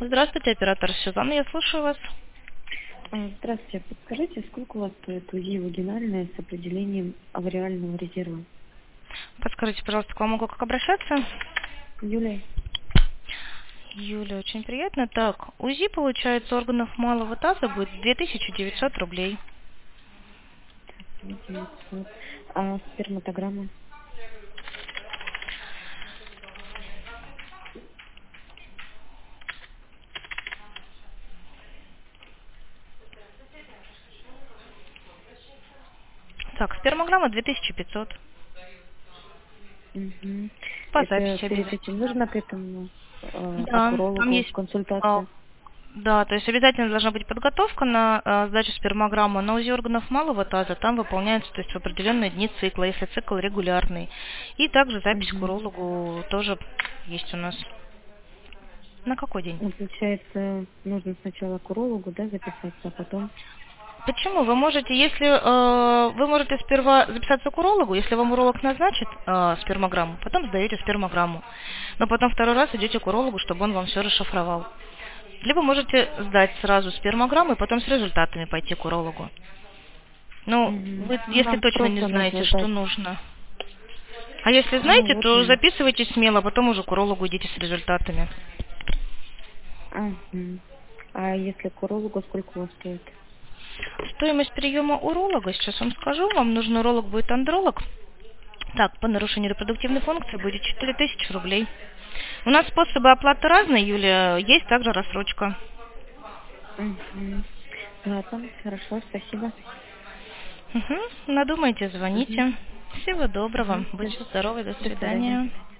Здравствуйте, оператор Сюзанна, я слушаю вас. Здравствуйте. Подскажите, сколько у вас стоит УЗИ вагинальное с определением авариального резерва? Подскажите, пожалуйста, к вам могу как обращаться? Юлия? Юля, очень приятно. Так, УЗИ, получается, органов малого таза будет 2900 рублей. 900. А сперматограмма? Так, спермограмма 2500. Угу. По Это записи перед этим обязательно. нужно к этому к Да, там урологу есть... а, консультация? Да, то есть обязательно должна быть подготовка на сдачу спермограммы. На УЗИ органов малого таза там выполняется, то есть в определенные дни цикла, если цикл регулярный. И также запись к Угу. урологу тоже есть у нас. На какой день? Ну, получается, нужно сначала к урологу, да, записаться, а потом... Почему? Вы можете, если вы можете сперва записаться к урологу, если вам уролог назначит спермограмму, потом сдаете спермограмму. Но потом второй раз идете к урологу, чтобы он вам все расшифровал. Либо можете сдать сразу спермограмму и потом с результатами пойти к урологу. Ну, Угу. вы, Ну, если нам точно не просто знаете, нужно что сдать. нужно. А если Ну, знаете, вот то мы... записывайте смело, а потом уже к урологу идите с результатами. Угу. А если к урологу, сколько у вас стоит? Стоимость приема уролога, сейчас вам скажу, вам нужен уролог будет андролог. Так, по нарушению репродуктивной функции будет 4000 рублей. У нас способы оплаты разные, Юлия, есть также рассрочка. Угу. Ладно, хорошо, спасибо. Угу. Надумайте, Угу. звоните. Всего доброго. Угу. Будьте здоровы, до До свидания. свидания.